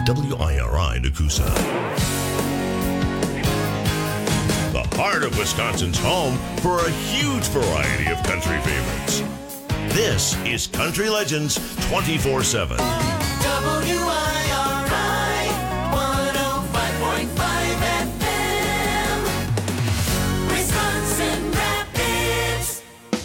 WIRI Nakusa. The heart of Wisconsin's home for a huge variety of country favorites. This is Country Legends 24/7. WIRI 105.5 FM, Wisconsin Rapids.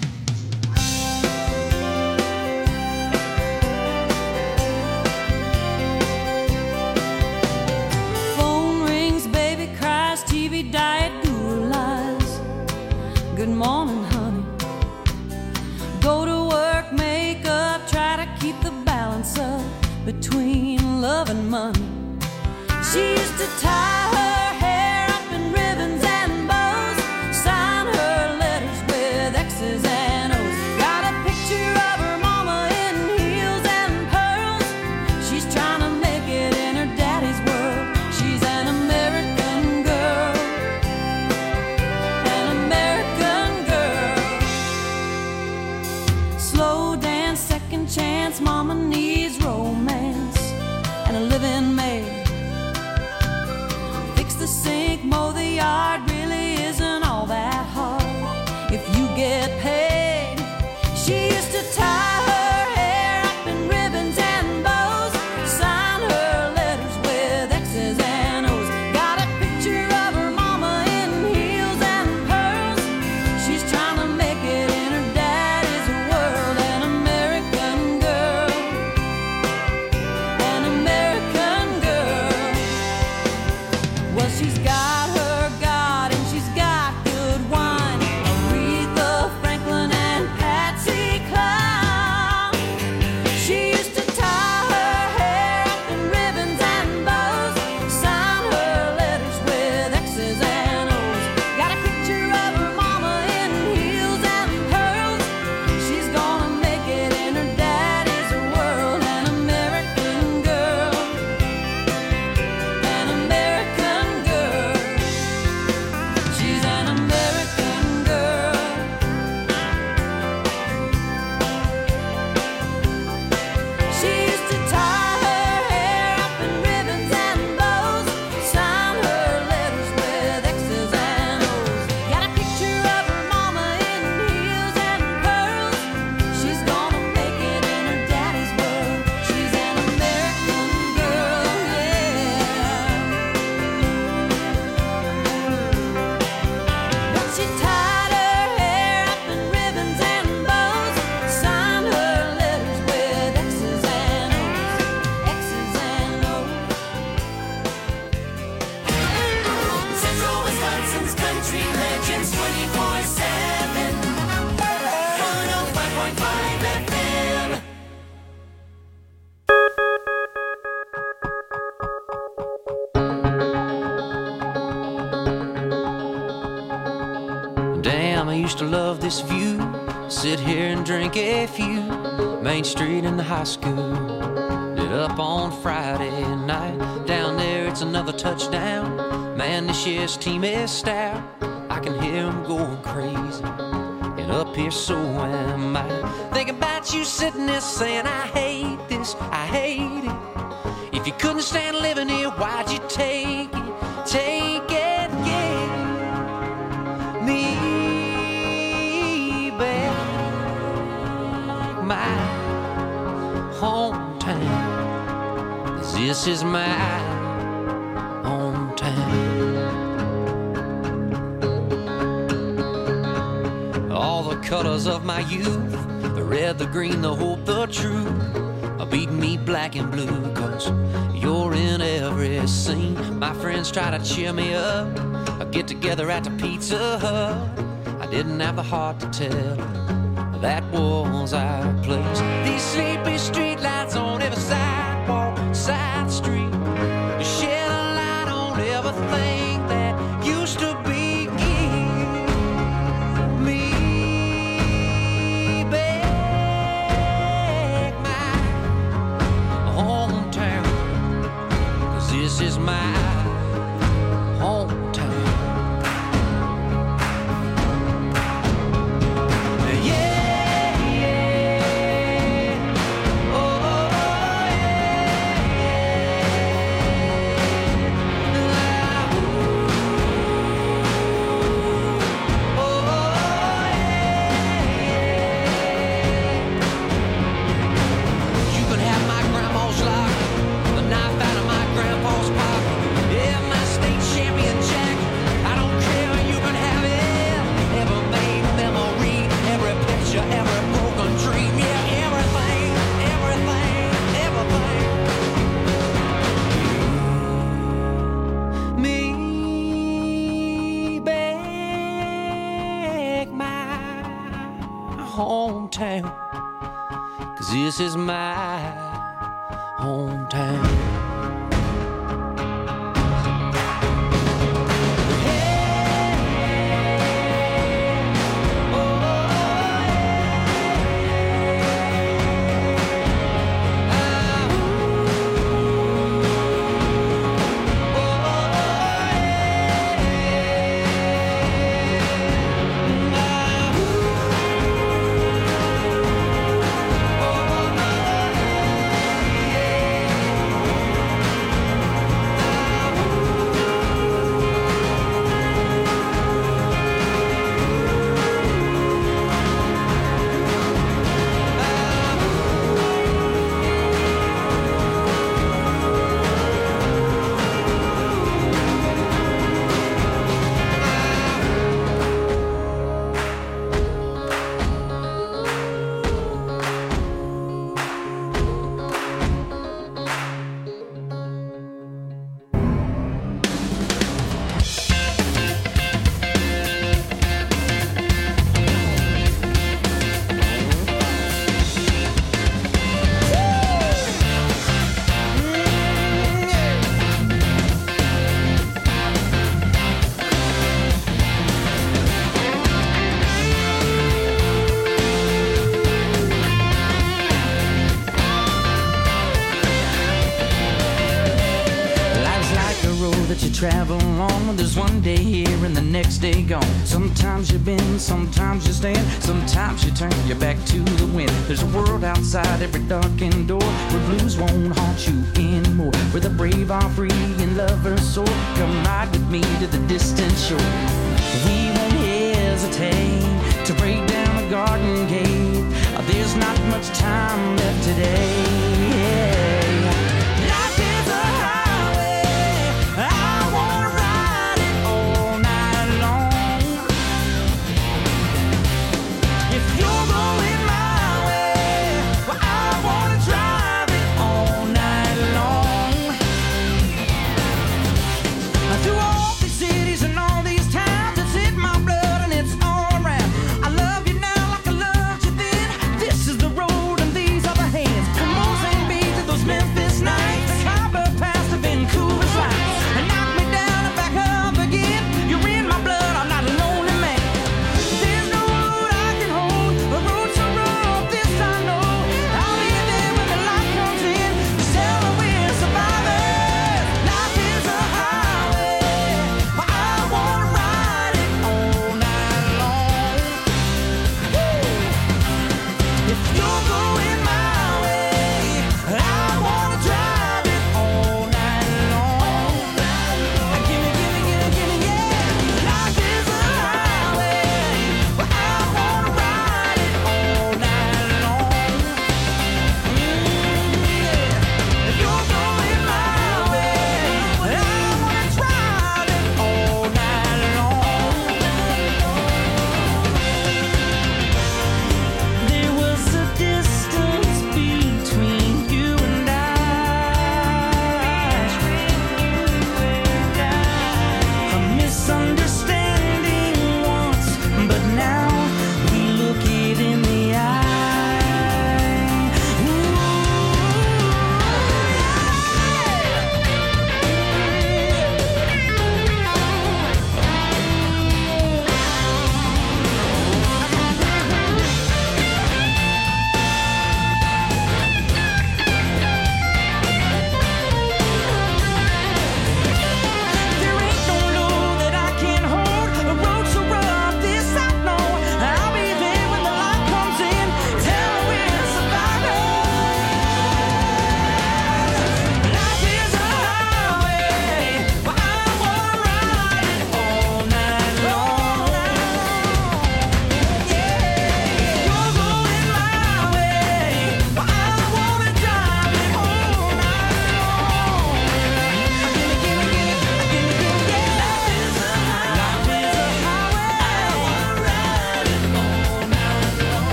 Phone rings, baby cries, TV diet, guru lies. Good morning, honey. Go to work, make up, try to keep the balance up between love and money. She used to tie her hair up in ribbons and bows, sign her letters with X's and O's. Got a picture of her mama in heels and pearls. She's trying to make it in her daddy's world. She's an American girl, an American girl. Slow dance, second chance, mama needs romance and a living maid. Fix the sink, mow the yard, really isn't all that hard if you get paid. She used to tie her hair up in ribbons and bows, sign her letters with X's and O's. Got a picture of her mama in heels and pearls. She's trying to make it in her daddy's world. An American girl, an American girl. Well, she's got her God and she's got good wine. Aretha Franklin and Patsy Cline. She used to tie her hair up in ribbons and bows, sign her letters with X's and O's. Got a picture of her mama in heels and pearls. She's gonna make it in her daddy's world. An American girl, an American girl. She's an American girl. She used to tie her hair up in ribbons and bows, sign her letters with X's and O's. Got a picture of her mama in heels and pearls. She's gonna make it in her daddy's world. She's an American girl, yeah. But she tied her hair up in ribbons and bows, signed her letters with X's and O's, X's and O's. Central Wisconsin's Country Legends 24/7, 105.5 FM. Damn, I used to love this view. Sit here and drink a few. Main Street in the high school. Lit up on Friday night. Down there, it's another touchdown. Man, this year's team is stout. I can hear them going crazy. And up here, so am I. Thinking about you sitting there saying, I hate this, I hate it. If you couldn't stand living here, why'd you take it? Take it, yeah. Me back, my hometown. 'Cause this is my hometown. All the colors of my youth, the red, the green, the hope, the truth, are beating me black and blue. 'Cause you're in every scene. My friends try to cheer me up. I get together at the Pizza Hut. I didn't have the heart to tell her that was our place. These sleepy street lights on every sidewalk, side street, shed a light on everything that used to be here. Me back, my hometown. 'Cause this is my hometown. Yeah, oh, yeah. hometown, 'cause this is my hometown. Travel on, there's one day here and the next day gone. Sometimes you bend, sometimes you stand, sometimes you turn your back to the wind. There's a world outside every darkened door where blues won't haunt you anymore, where the brave are free and lovers soar. Come ride with me to the distant shore. We won't hesitate to break down the garden gate. There's not much time left today. Road and these are the hands. Come on, say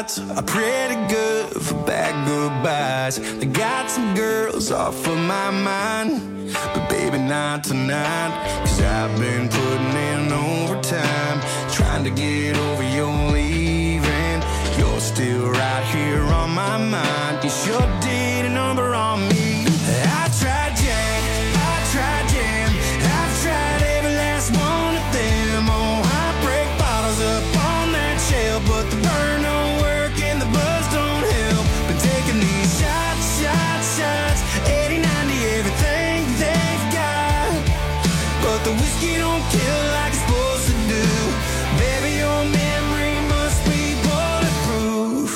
nights are pretty good for bad goodbyes. I got some girls off of my mind, but baby not tonight. Cause I've been putting in overtime, trying to get over your leaving. You're still right here on my mind. You sure did a number on me. I tried Jack, I tried Jam, I've tried every last one of them. Oh, I break bottles up on that shelf, but the burn don't work and the buzz don't help. Been taking these shots, shots, shots, 80, 90, everything they've got, but the whiskey don't kill like it's supposed to do. Baby, your memory must be bulletproof.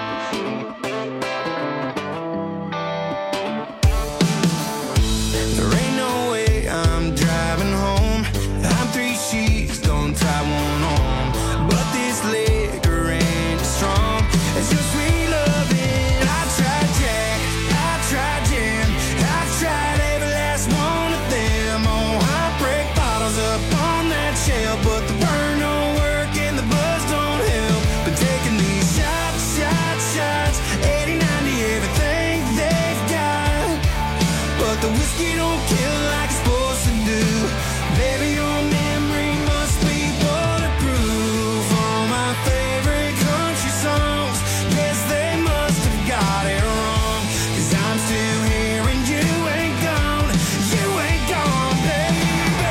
There ain't no way I'm driving home. I'm 3 sheets, don't tie one on, but this liquor ain't as strong as your sweet loving. I tried Jack, I tried Jim, I've tried every last one of them. Oh, I break bottles up on that shelf, but the burn don't work and the buzz don't help. Been taking these shots, shots, shots, 80, 90, everything they've got, but the whiskey don't kill like it's supposed to do. Baby, your memory must be bulletproof. All my favorite country songs, yes, they must have got it wrong. Cause I'm still here and you ain't gone, baby.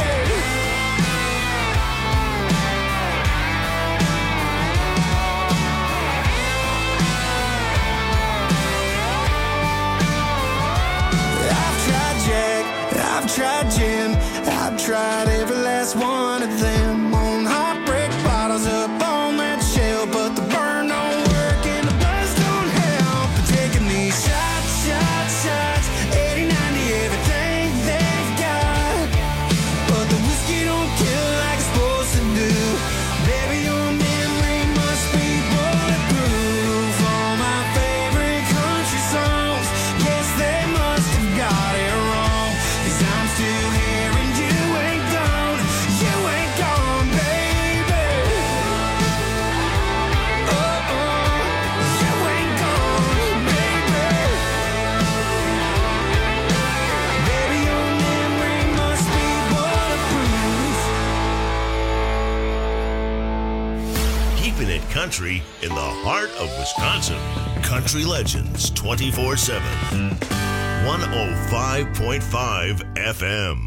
I've tried Jack, I've tried Jim, I've tried every last one of them. On hot break bottles up on that shelf, but the burn don't work and the buzz don't help. Been taking these shots, shots, shots, 80, 90, everything they've got, but the whiskey don't kill like it's supposed to do. Baby, your memory must be bulletproof. All my favorite country songs, yes, they must have got it wrong. Cause I'm still here and you ain't gone, baby. Oh, you ain't gone, baby. Baby, your memory must be bulletproof. Keeping it country in the heart of Wisconsin. Country Legends 24/7. 105.5 FM.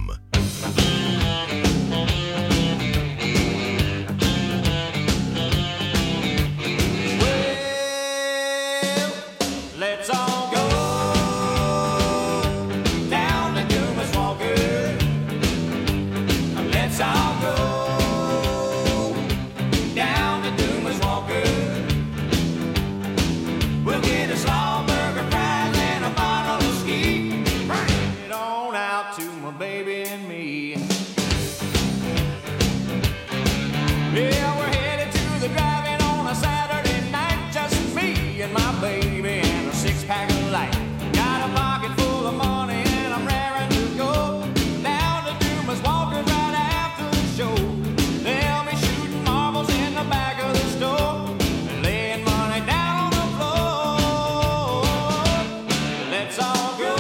Let's all go down to Dumas Walker. Let's all go down to Dumas Walker. We'll get a slaw burger fries and a bottle of ski. Bring it on out to my baby and me. Yeah, we're headed to the drive-in on a Saturday night. Just me and my baby and a six-pack of light. Got a pocket full of money and I'm raring to go down to Dumas Walker's right after the show. They'll be shooting marbles in the back of the store and laying money down on the floor. Let's all go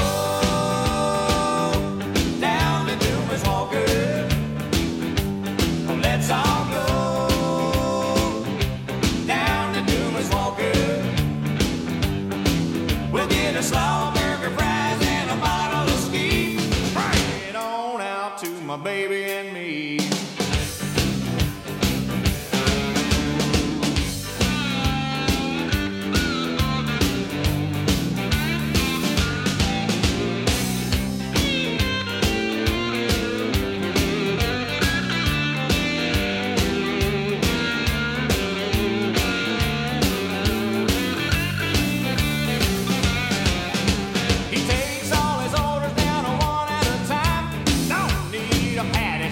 down to Dumas Walker. Let's all go down to Dumas Walker. We'll get a slaw burger, fries, and a bottle of ski. Bring it on out to my baby and me. He takes all his orders down one at a time. Don't need a patty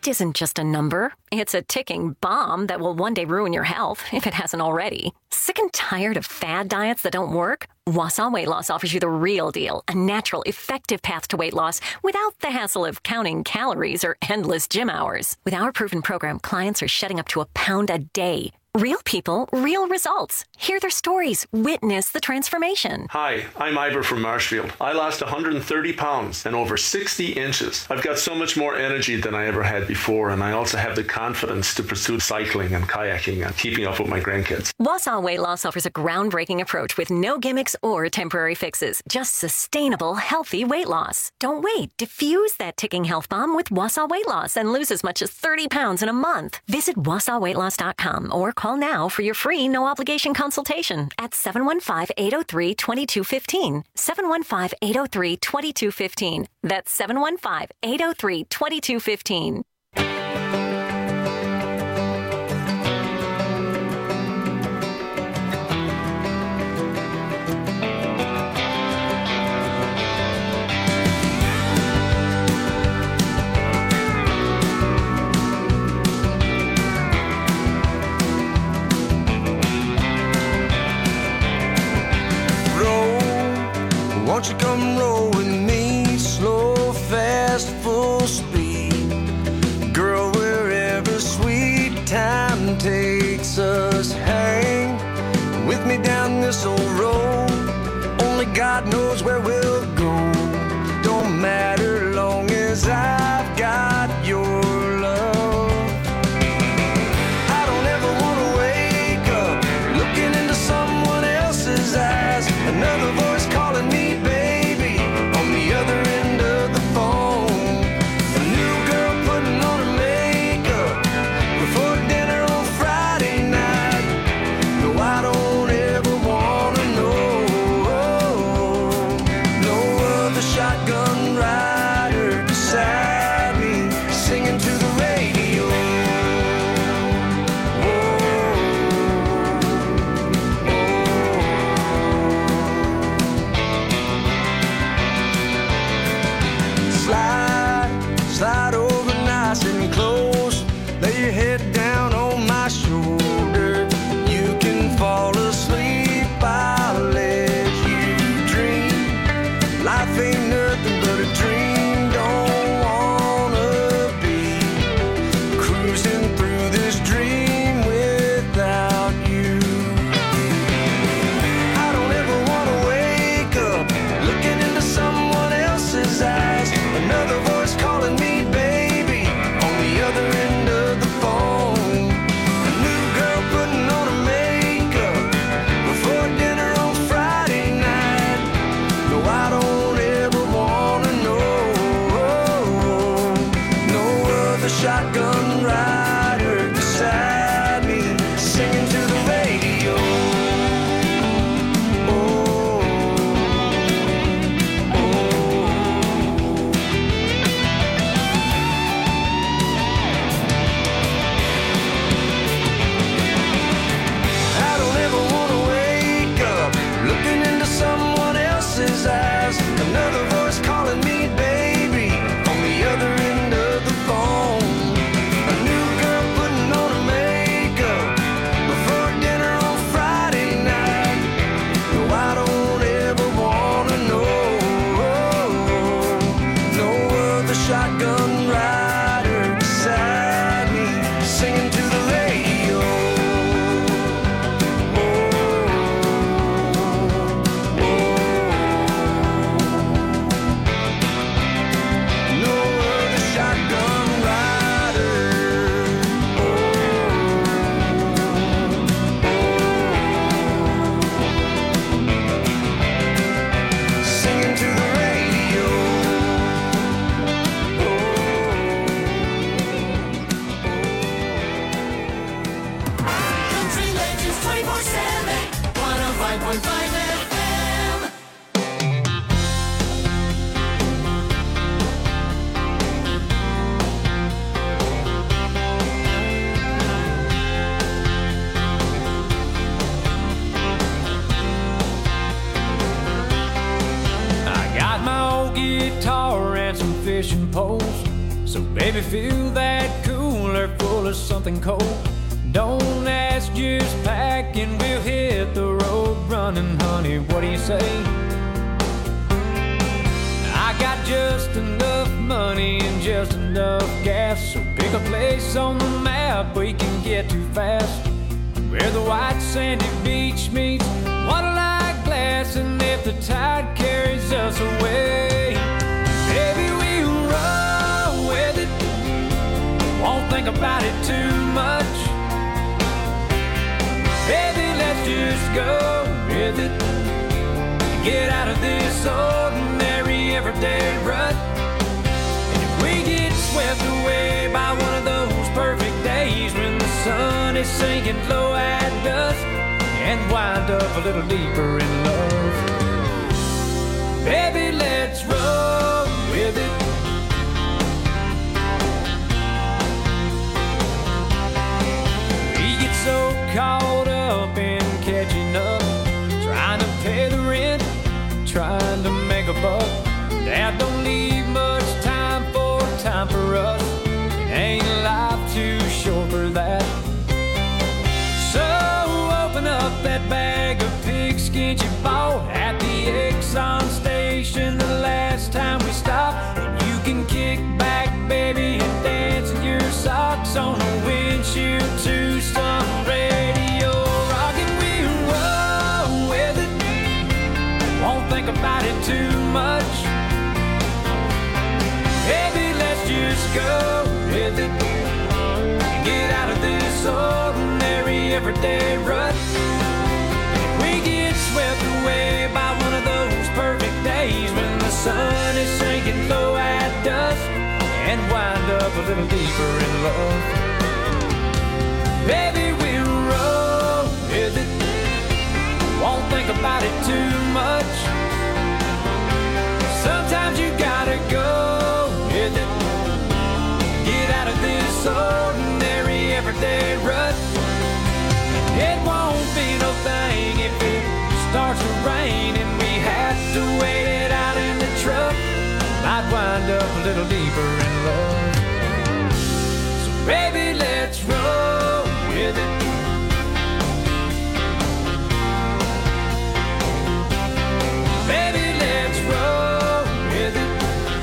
Weight isn't just a number. It's a ticking bomb that will one day ruin your health, if it hasn't already. Sick and tired of fad diets that don't work? Wausau Weight Loss offers you the real deal, a natural, effective path to weight loss without the hassle of counting calories or endless gym hours. With our proven program, clients are shedding up to a pound a day. Real people, real results. Hear their stories. Witness the transformation. Hi, I'm Ivor from Marshfield. I lost 130 pounds and over 60 inches. I've got so much more energy than I ever had before, and I also have the confidence to pursue cycling and kayaking and keeping up with my grandkids. Wausau Weight Loss offers a groundbreaking approach with no gimmicks or temporary fixes. Just sustainable, healthy weight loss. Don't wait. Diffuse that ticking health bomb with Wausau Weight Loss and lose as much as 30 pounds in a month. Visit WausauWeightLoss.com or call now for your free no-obligation consultation at 715-803-2215. 715-803-2215. That's 715-803-2215. Won't you come roll with me, slow, fast, full speed? Girl, wherever sweet time takes us, hang with me down this old road. Only God knows where we'll go. Don't matter long as I've got your love. I don't ever want to wake up looking into someone else's eyes. Another voice calling me fishing poles. So baby, fill that cooler full of something cold. Don't ask, just pack and we'll hit the road running, honey. What do you say? I got just enough money and just enough gas, so pick a place on the map we can get to fast, where the white sandy beach meets water-like glass. And if the tide carries us away, baby, we'll roll with it. Won't think about it too much. Baby, let's just go with it. Get out of this ordinary everyday rut. And if we get swept away by one of those perfect days when the sun is sinking low at dusk, and wind up a little deeper in love, baby, let's roll with it. We get so caught up in catching up, trying to pay the rent, trying to make a buck. That don't leave much time for us. It ain't life too short for that. So open up that bag of pigskins you bought at the Exxon station the last time we stopped, and you can kick back, baby, and dance in your socks on the windshield to some radio rock, and we'll roll with it. Won't think about it too much. Baby, let's just go with it. Get out of this ordinary everyday rut. If we get swept away by one of those perfect days when the sun is sinking low at dusk, and wind up a little deeper in love, baby, we'll roll with it. Won't think about it too much. Sometimes you gotta go with it. Get out of this ordinary everyday rut. It won't be no thing if it starts to rain and we have to wait it out in the truck. Might wind up a little deeper in love. So baby, let's roll with it. Baby, let's roll with it.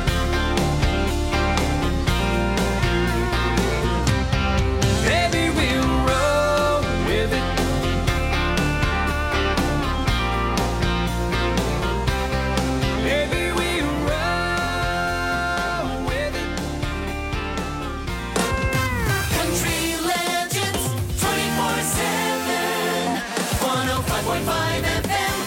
Baby, we'll roll with it. Baby, we'll roll with it. Country Legends 24/7, 105.5 FM.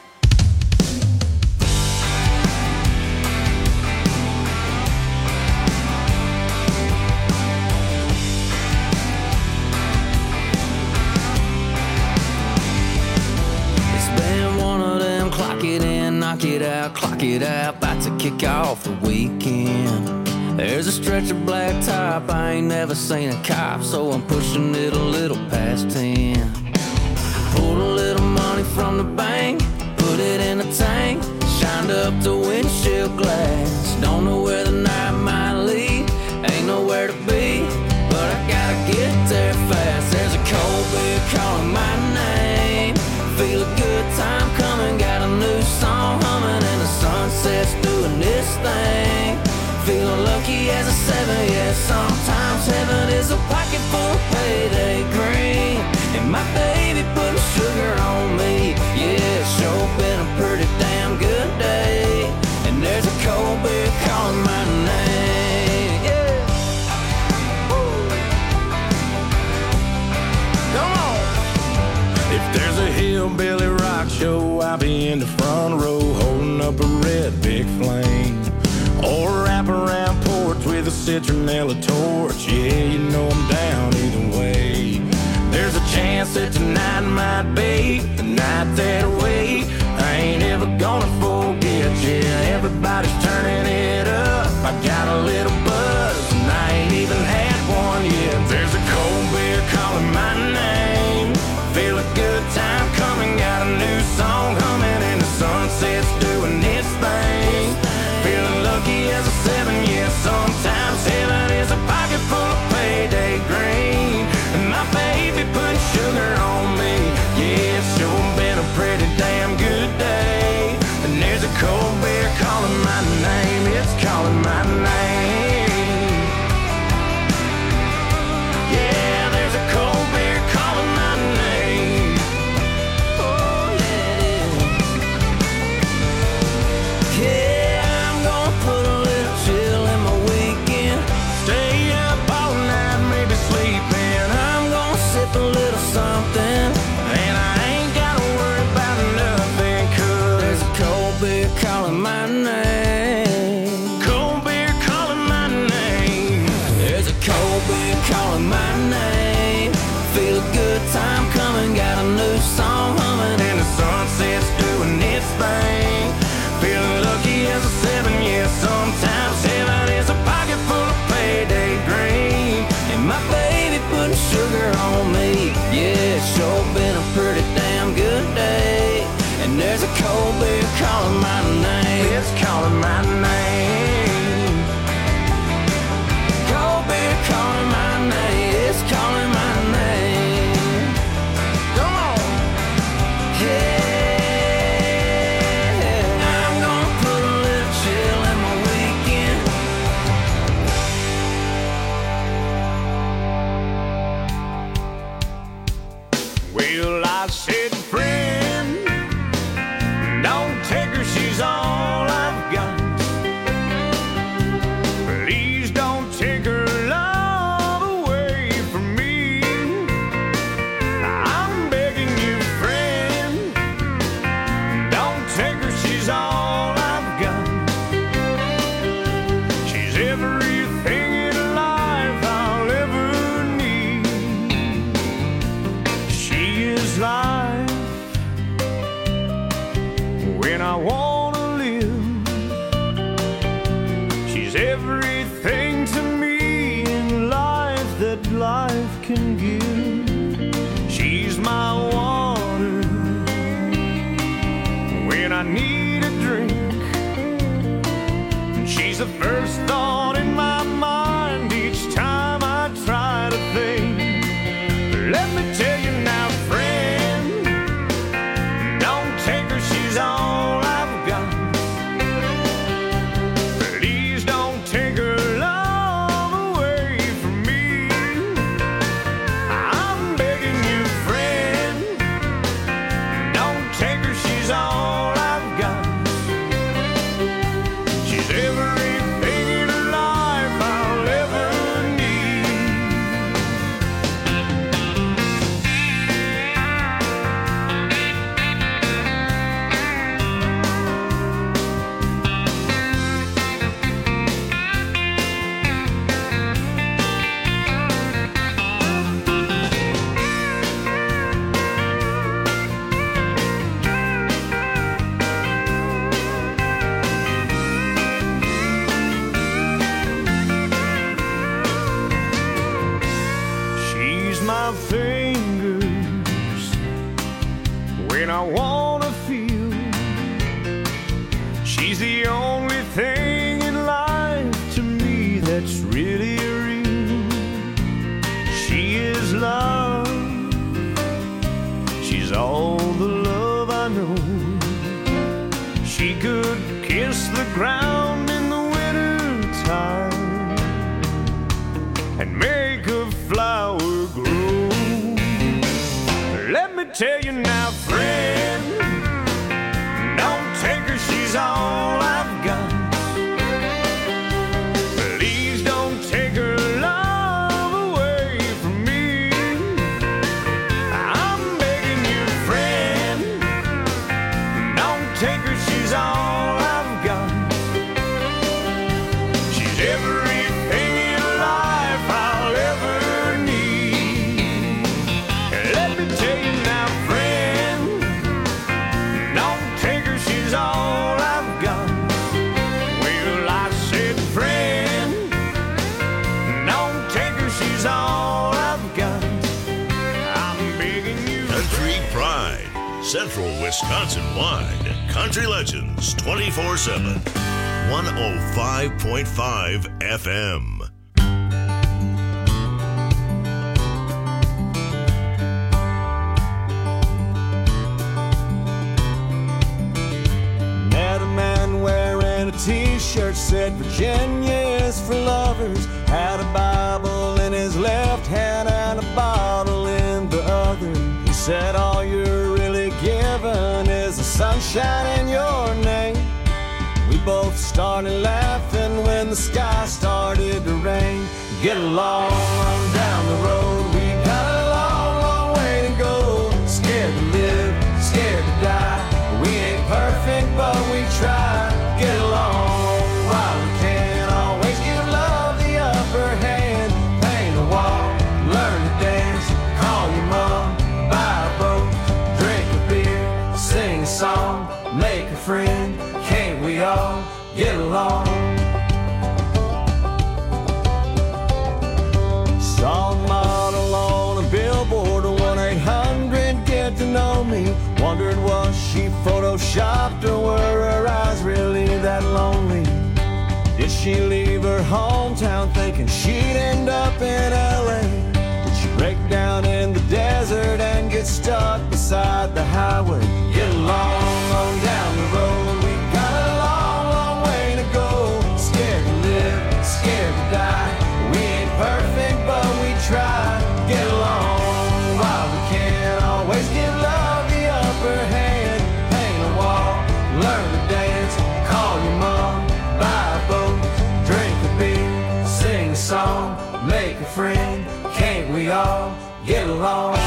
Clock it in, knock it out, clock it out, about to kick off the weekend. There's a stretch of black top, I ain't never seen a cop, so I'm pushing it a little past 10. Pulled a little money from the bank, put it in the tank, shined up the windshield glass. Don't know where the night might lead, ain't nowhere to be, but I gotta get there fast. There's a cold beer calling my name, feel a good time coming, got a new song humming, and the sunset's doing this thing. Feeling lucky as a 7, yeah, sometimes heaven is a pocket full of payday green, and my baby putting sugar on me, yeah, it's sure been a pretty damn good day, and there's a cold beer calling my name, yeah. Woo. Come on. If there's a hillbilly rock show, I'll be in the front row holding up a red big flame, or wrap around porch with a citronella torch. Yeah, you know I'm down either way. There's a chance that tonight might be the night that we ain't ever gonna forget. Yeah, everybody's turning it up, I got a little buzz and I ain't even had one yet. There's a cold beer calling my name, feel a good time coming, got a new song humming, and the sunset's doing its thing. Feeling lucky as a 7, yeah, sometimes heaven is a pocket full of payday I wanna live. She's everything to me in life that life can give. She's my water when I need a drink. She's the first thought in my mind each time I try to think. Let me tell you now, friend, don't take her, she's all I've got. Please don't take her love away from me. I'm begging you, friend, don't take her, she's all I've got. She's everything in life I'll ever need. She's my fingers when I wanna feel. She's the only thing in life to me that's really real. She is love. She's all the love I know. She could kiss the ground in the winter time and make a flower grow. Let me tell you now, friend, don't take her, she's all I've got. Please don't take her love away from me. I'm begging you, friend, don't take her, she's all I've got. She's everything in life I'll ever need. Let me tell you now, friend, don't take her, she's all I've got. Well, I said, friend, don't take her, she's all I've got. I'm begging you. Country Pride, Central Wisconsin-wide. Country Legends 24/7. 105.5 FM. Met a man wearing a t-shirt said Virginia is for lovers. Had a Bible in his left hand and a bottle in the other. He said all you're really given is the sunshine in your name. We both started laughing when the sky started to rain. Get along on down the road, we got a long, long way to go. Scared to live, scared to die. We ain't perfect, but we try. Get along while we can. Always give love the upper hand. Paint a wall, learn to dance. Call your mom, buy a boat, drink a beer, sing a song, make a friend. Can't we all get along? Saw a model on a billboard, 1-800-GET-TO-KNOW me. Wondered was she photoshopped or were her eyes really that lonely? Did she leave her hometown thinking she'd end up in LA? Did she break down in the desert and get stuck beside the highway? Get along on down the road, we got a long, long way to go. Scared to live, scared to die. We ain't perfect, but we try. Get along while we can. Always give love the upper hand. Paint a wall, learn to dance. Call your mom, buy a boat, drink a beer, sing a song, make a friend. Can't we all get along?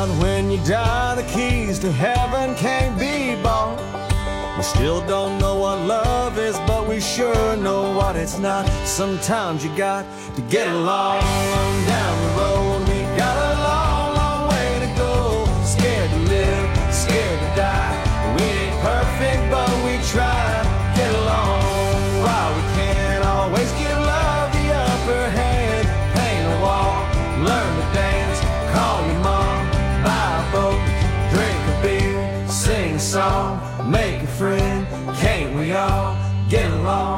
out when you die, the keys to heaven can't be bought. We still don't know what love is, but we sure know what it's not. Sometimes you got to get along down the road. We got a long, long way to go. Scared to live, scared to die. We ain't perfect, but we try. Get along while we can. Always give love the upper hand. Paint a wall, learn to dance. Call your mom, buy a boat, drink a beer, sing a song, make a friend. Can't we all get along?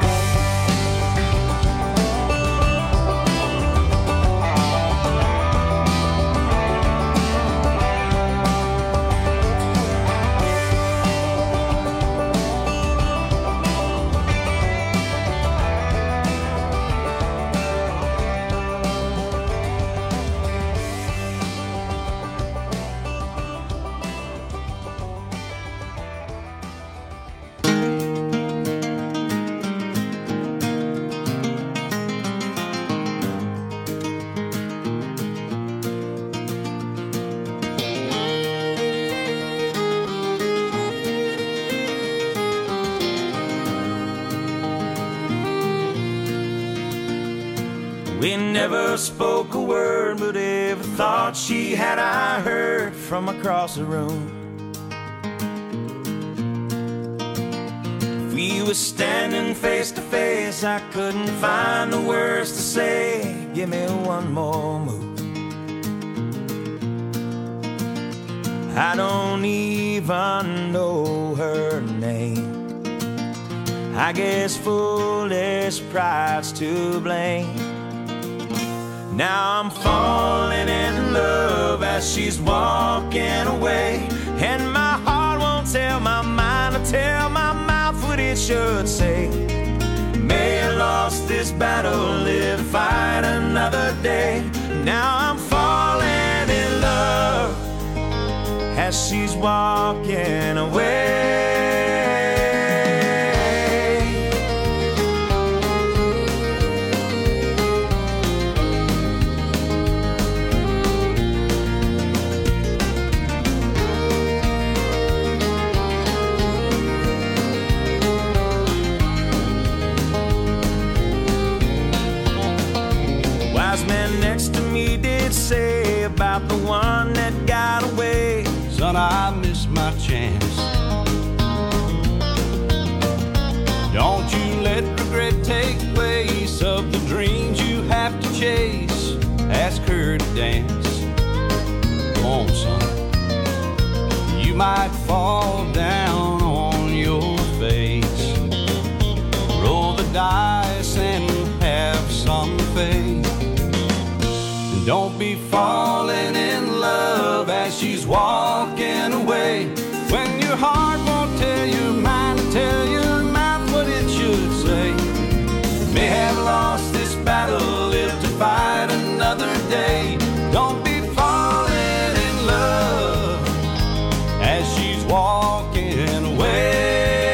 We never spoke a word, but every thought she had I heard from across the room. If we were standing face to face, I couldn't find the words to say. Give me one more move. I don't even know her name. I guess foolish pride's to blame. Now I'm falling in love as she's walking away, and my heart won't tell my mind or tell my mouth what it should say. May have lost this battle, live to fight another day. Now I'm falling in love as she's walking away. Say about the one that got away, son, I missed my chance. Don't you let regret take place of the dreams you have to chase. Ask her to dance. Come on, son. You might fall down on your face. Roll the dice and have some faith. Don't be falling in love as she's walking away, when your heart won't tell your mind to tell your mouth what it should say. May have lost this battle, live to fight another day. Don't be falling in love as she's walking away.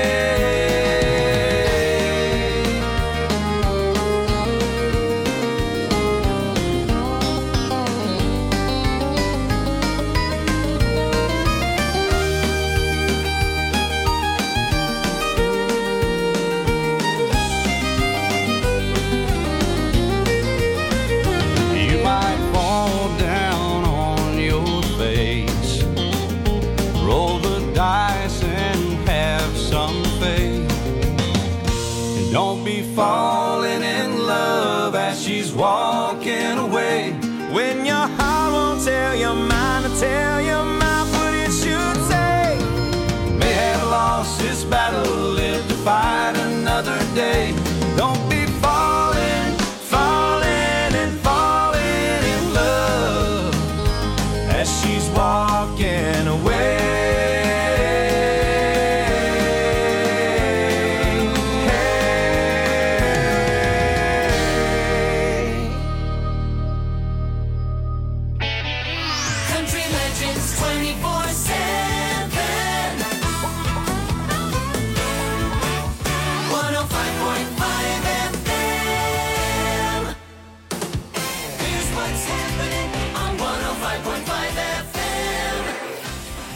Don't be falling in love as she's walking away, when your heart won't tell your mind to tell your mouth what it should say. May have lost this battle, live to fight another day. Don't be falling, falling and falling in love as she's walking away. Here's what's happening on 105.5 FM.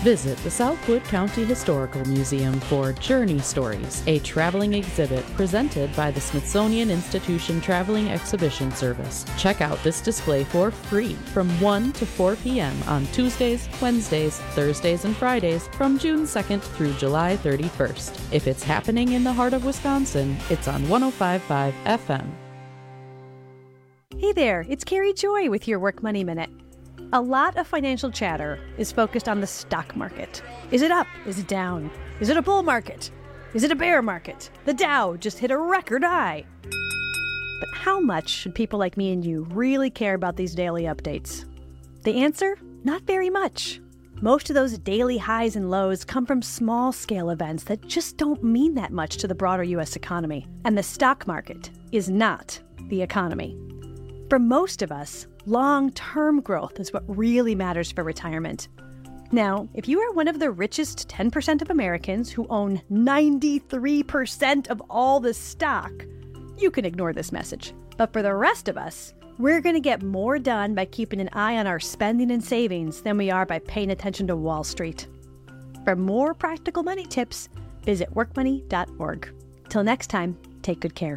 Visit the Southwood County Historical Museum for Journey Stories, a traveling exhibit presented by the Smithsonian Institution Traveling Exhibition Service. Check out this display for free from 1 to 4 p.m. on Tuesdays, Wednesdays, Thursdays, and Fridays from June 2nd through July 31st. If it's happening in the heart of Wisconsin, it's on 105.5 FM. Hey there, it's Carrie Joy with your Work Money Minute. A lot of financial chatter is focused on the stock market. Is it up? Is it down? Is it a bull market? Is it a bear market? The Dow just hit a record high. But how much should people like me and you really care about these daily updates? The answer? Not very much. Most of those daily highs and lows come from small-scale events that just don't mean that much to the broader U.S. economy. And the stock market is not the economy. For most of us, long-term growth is what really matters for retirement. Now, if you are one of the richest 10% of Americans who own 93% of all the stock, you can ignore this message. But for the rest of us, we're going to get more done by keeping an eye on our spending and savings than we are by paying attention to Wall Street. For more practical money tips, visit workmoney.org. Till next time, take good care.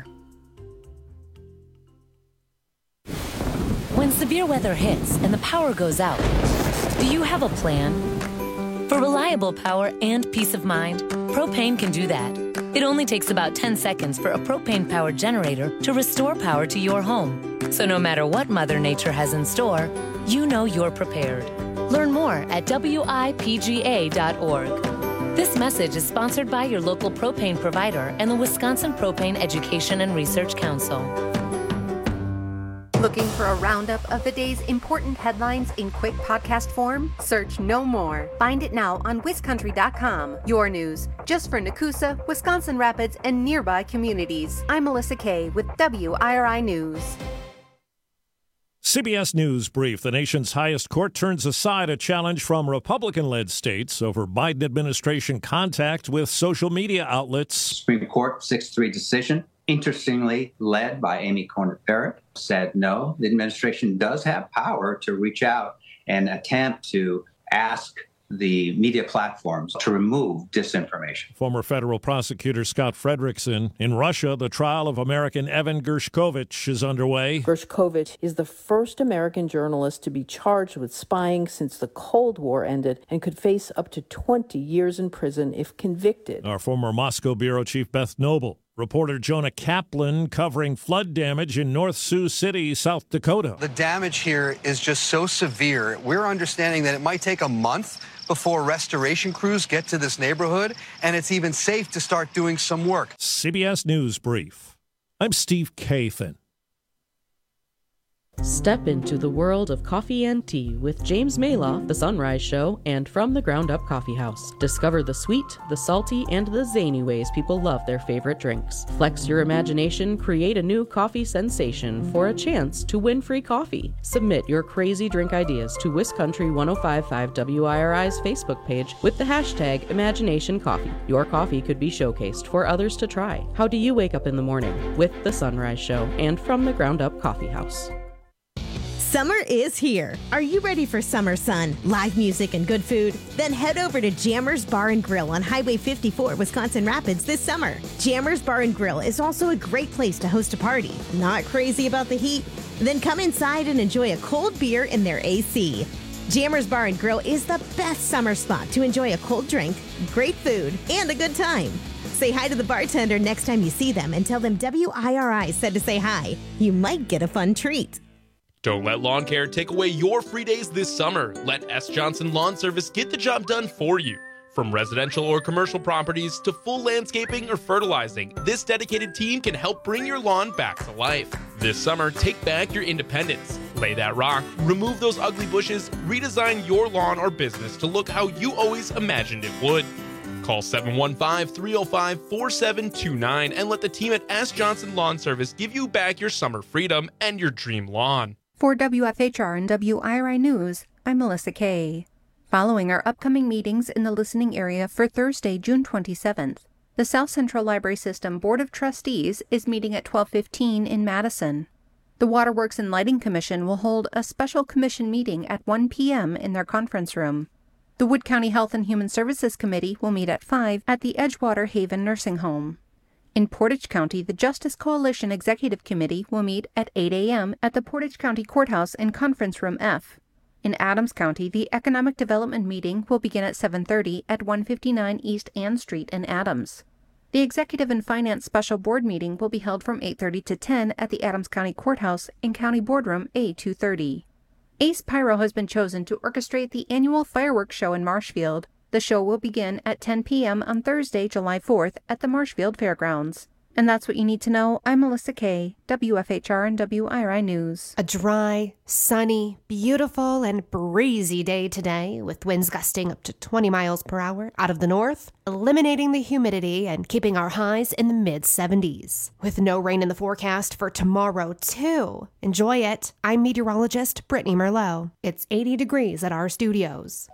When severe weather hits and the power goes out, do you have a plan? For reliable power and peace of mind, Propane can do that. It only takes about 10 seconds for a propane-powered generator to restore power to your home. So no matter what Mother Nature has in store, you know you're prepared. Learn more at WIPGA.org. This message is sponsored by your local propane provider and the Wisconsin Propane Education and Research Council. Looking for a roundup of the day's important headlines in quick podcast form? Search No More. Find it now on WisCountry.com. Your news, just for Nakusa, Wisconsin Rapids, and nearby communities. I'm Melissa Kay with WIRI News. CBS News Brief. The nation's highest court turns aside a challenge from Republican-led states over Biden administration contact with social media outlets. Supreme Court 6-3 decision, interestingly led by Amy Coney Barrett, said no, the administration does have power to reach out and attempt to ask the media platforms to remove disinformation. Former federal prosecutor Scott Frederickson. In Russia, the trial of American Evan Gershkovich is underway. Gershkovich is the first American journalist to be charged with spying since the Cold War ended and could face up to 20 years in prison if convicted. Our former Moscow bureau chief Beth Noble. Reporter Jonah Kaplan covering flood damage in North Sioux City, South Dakota. The damage here is just so severe. We're understanding that it might take a month before restoration crews get to this neighborhood, and it's even safe to start doing some work. CBS News Brief. I'm Steve Kathan. Step into the world of coffee and tea with James Maloff, The Sunrise Show, and From the Ground Up Coffee House. Discover the sweet, the salty, and the zany ways people love their favorite drinks. Flex your imagination, create a new coffee sensation for a chance to win free coffee. Submit your crazy drink ideas to WisCountry 1055 WIRI's Facebook page with the hashtag #ImaginationCoffee. Your coffee could be showcased for others to try. How do you wake up in the morning? With The Sunrise Show and From the Ground Up Coffee House. Summer is here. Are you ready for summer sun, live music, and good food? Then head over to Jammers Bar and Grill on Highway 54, Wisconsin Rapids this summer. Jammers Bar and Grill is also a great place to host a party. Not crazy about the heat? Then come inside and enjoy a cold beer in their AC. Jammers Bar and Grill is the best summer spot to enjoy a cold drink, great food, and a good time. Say hi to the bartender next time you see them and tell them WIRI said to say hi. You might get a fun treat. Don't let lawn care take away your free days this summer. Let S. Johnson Lawn Service get the job done for you. From residential or commercial properties to full landscaping or fertilizing, this dedicated team can help bring your lawn back to life. This summer, take back your independence. Lay that rock, remove those ugly bushes, redesign your lawn or business to look how you always imagined it would. Call 715-305-4729 and let the team at S. Johnson Lawn Service give you back your summer freedom and your dream lawn. For WFHR and WIRI News, I'm Melissa Kay. Following our upcoming meetings in the listening area for Thursday, June 27th, the South Central Library System Board of Trustees is meeting at 12:15 in Madison. The Waterworks and Lighting Commission will hold a special commission meeting at 1 p.m. in their conference room. The Wood County Health and Human Services Committee will meet at 5 at the Edgewater Haven Nursing Home. In Portage County, the Justice Coalition Executive Committee will meet at 8 a.m. at the Portage County Courthouse in Conference Room F. In Adams County, the Economic Development Meeting will begin at 7:30 at 159 East Ann Street in Adams. The Executive and Finance Special Board Meeting will be held from 8:30 to 10 at the Adams County Courthouse in County Boardroom A230. Ace Pyro has been chosen to orchestrate the annual fireworks show in Marshfield. The show will begin at 10 p.m. on Thursday, July 4th at the Marshfield Fairgrounds. And that's what you need to know. I'm Melissa Kay, WFHR and WIRI News. A dry, sunny, beautiful, and breezy day today, with winds gusting up to 20 miles per hour out of the north, eliminating the humidity and keeping our highs in the mid-70s. With no rain in the forecast for tomorrow, too. Enjoy it. I'm meteorologist Brittany Merlot. It's 80 degrees at our studios.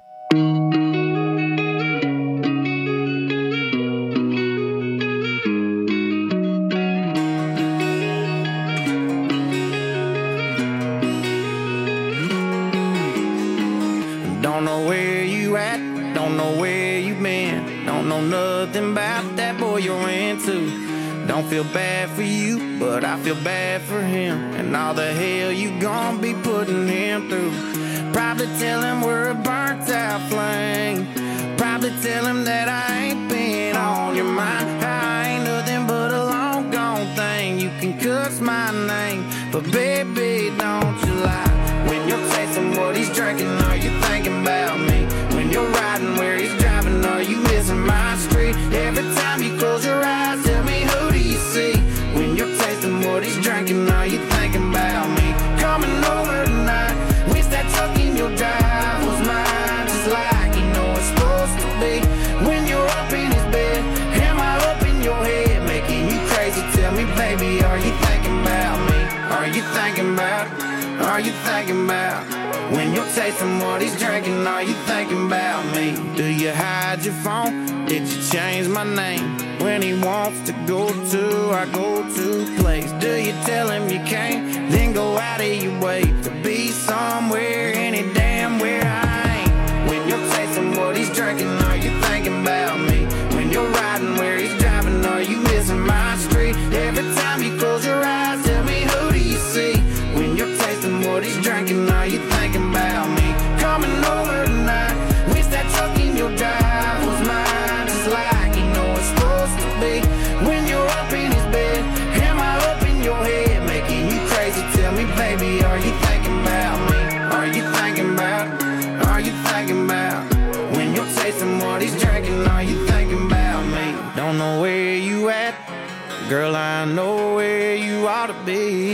Don't know where you at, don't know where you been, don't know nothing about that boy you're into. Don't feel bad for you, but I feel bad for him, and all the hell you gon' be putting him through. Probably tell him we're a burnt out flame, probably tell him that I ain't been on your mind. I ain't nothing but a long gone thing, you can cuss my name, but baby don't you lie. When you're tasting what he's drinking, are you thinking about me? When you're riding where he's driving, are you missing my street? Every time you close your eyes, tell me who do you see? When you're tasting what he's drinking, are you thinking about me? Coming over tonight, wish that truck in your drive was mine, just like you know it's supposed to be. When you're up in his bed, am I up in your head, making you crazy? Tell me, baby, are you thinking about me? Are you thinking about? Are you thinking about? When you're tasting what he's drinking, are you thinking about me? Do you hide your phone? Did you change my name? When he wants to go to our go-to place, do you tell him you can't? Then go out of your way to be somewhere, any damn where I ain't. When you're tasting what he's drinking, are you thinking about me? When you're riding where he's driving, are you missing my street? Every time you close your eyes, tell me who do you see? When you're tasting what he's drinking, are you thinking about me? Coming over tonight, wish that truck in your drive was mine, just like you know it's supposed to be. When you're up in his bed, am I up in your head, making you crazy? Tell me, baby, are you thinking about me? Are you thinking about? Are you thinking about? When you're tasting what he's drinking, are you thinking about me? Don't know where you at, girl, I know where you ought to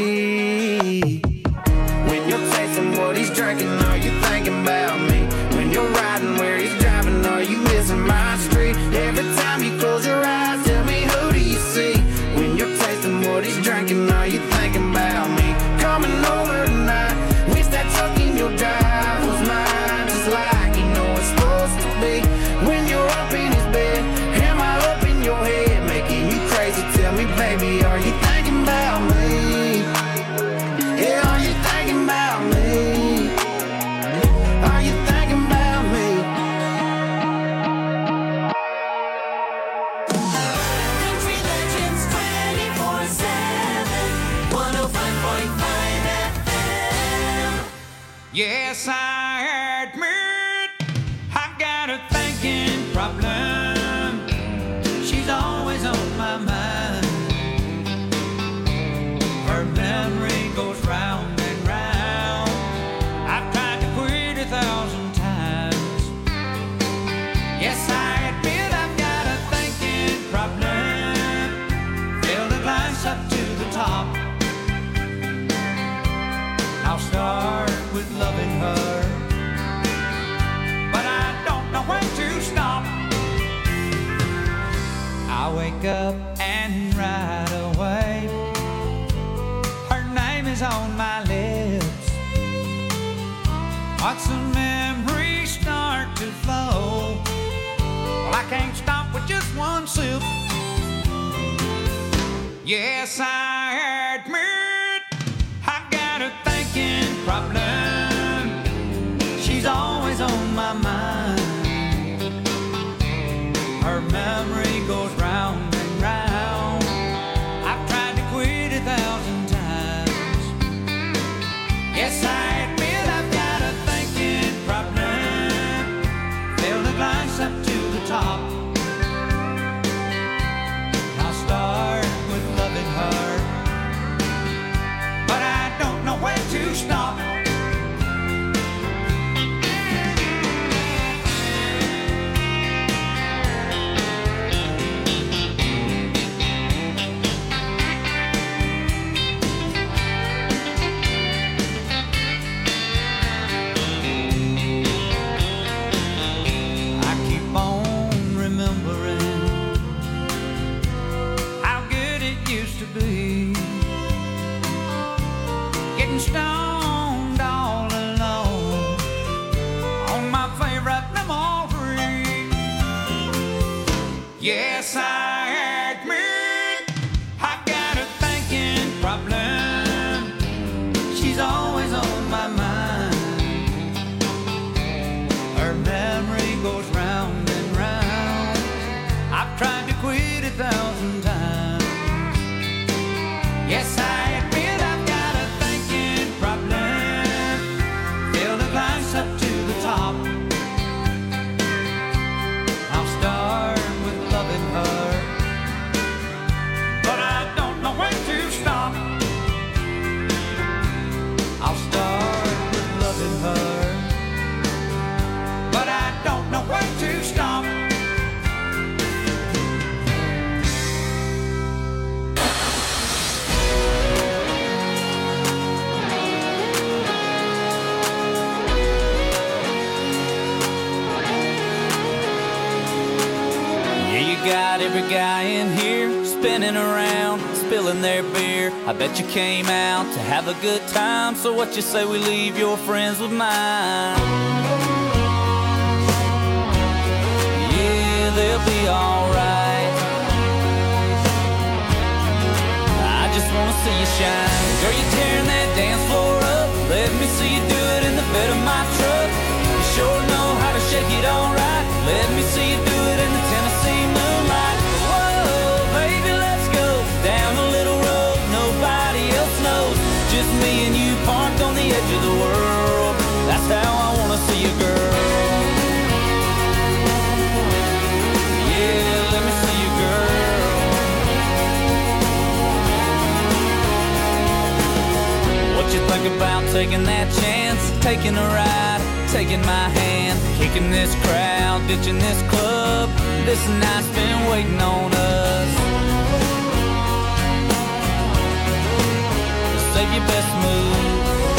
be. When you're tasting what he's drinking, are you thinking about me? When you're riding where he's driving, are you missing my street? Every time you close your eyes, tell me who do you see? When you're tasting what he's drinking, are you thinking about me? Coming over tonight, wish that truck in your drive was mine, just like you know it's supposed to be. When you're up in his bed, am I up in your head, making you crazy? Tell me, baby, are you thinking about me? Yeah, are you thinking about me? Are you thinking about me? Country Legends 24/7, 105.5 FM. Yes, I admit I've got a thinking problem. She's always on my mind. Her memory goes round and round. I've tried to quit 1,000 times. Yes, I admit I've got a thinking problem. Fill the glass up to the top. I'll start with loving her, but I don't know when to stop. I wake up and right away her name is on my lips. Watch the memories start to flow. Well, I can't stop with just one sip. Yes, I admit I've got a thinking problem. She's always on my mind. Yes, I admit I got a thinking problem. She's always on my mind. Her memory goes round and round. I've tried to quit 1,000 times. Yes, I admit I've got a thinking problem. Fill the glass up to the top. I'll start with loving her, but I don't know when to stop. I'll start with loving her, but I don't know when to stop. Got every guy in here spinning around, spilling their beer. I bet you came out to have a good time. So what you say we leave your friends with mine? Yeah, they'll be alright. I just wanna see you shine. Girl, you tearing that dance floor up. Let me see you do it in the bed of my truck. You sure know how to shake it alright. Let me see you do it in the Tennessee moonlight. Whoa, baby, let's go down a little road nobody else knows. Just me and you parked on the edge of the world. That's how I wanna see you, girl. Yeah, let me see you, girl. What you think about taking that chance? Taking a ride, taking my hand, kicking this crowd, ditching this club. This night's been waiting on us. Save your best move.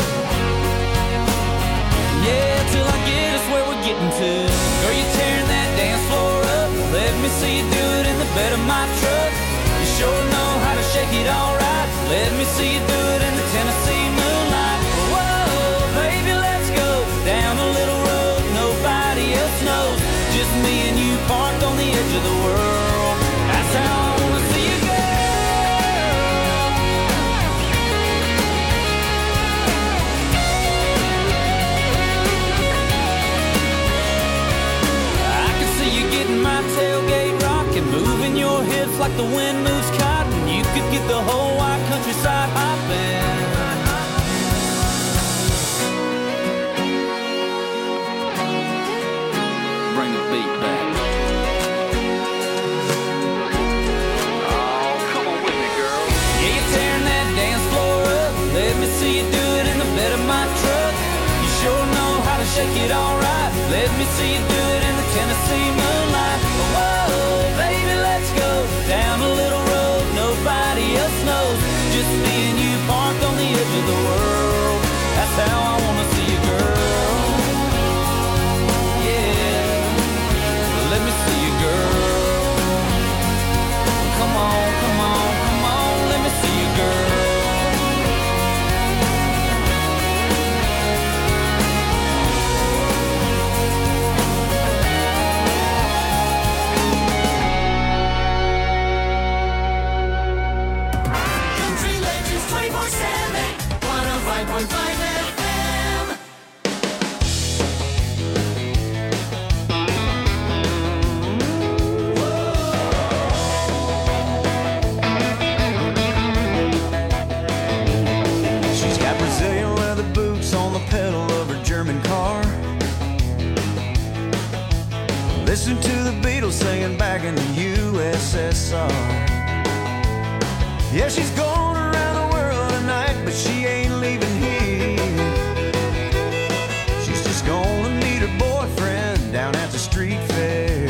Yeah, till I get us where we're getting to. Girl, you tearing that dance floor up. Let me see you do it in the bed of my truck. You sure know how to shake it alright. Let me see you do it in the Tennessee moonlight. Whoa, baby, let's go down a little road nobody else knows. Just me and you parked on the edge of the world. That's how I wanna see you, girl. I can see you getting my tailgate rocking, moving your hips like the wind moves cotton. You could get the whole wide countryside hopping. Bring the beat back. Oh, come on with me, girl. Yeah, you're tearing that dance floor up. Let me see you do it in the bed of my truck. You sure know how to shake it alright. Let me see you do it in the Tennessee moonlight. Whoa, baby, let's go down a little road nobody else knows. Just me and you parked on the edge of the world. That's how I wanna see you, girl. Let me see you, girl. Come on, come on, come on. Let me see you, girl. Country Legends 24/7, 105.5 FM. She's got Brazilian leather boots on the pedal of her German car. Listen to the Beatles singing back in the USSR. Yeah, she's going around the world tonight, but she ain't leaving here. She's just gonna meet her boyfriend down at the street fair.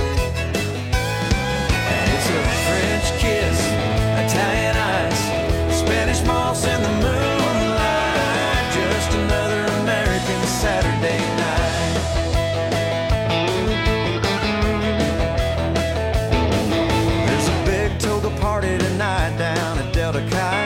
And it's a French kiss, Italian ice, Spanish moss in the moonlight. Just another American Saturday night. There's a big toga party tonight down at Delta Chi.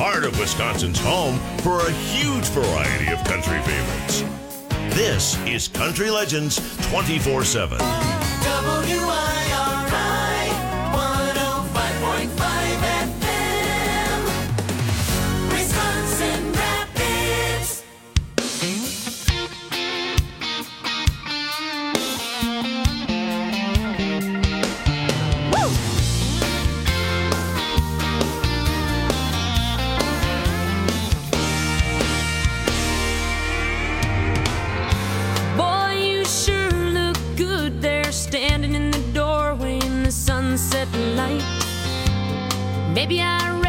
heart of Wisconsin's home for a huge variety of country favorites. This is Country Legends 24/7. WIRI 105.5 FM, Wisconsin Rapids. Boy, you sure look good there, standing in the doorway in the sunset light. Maybe I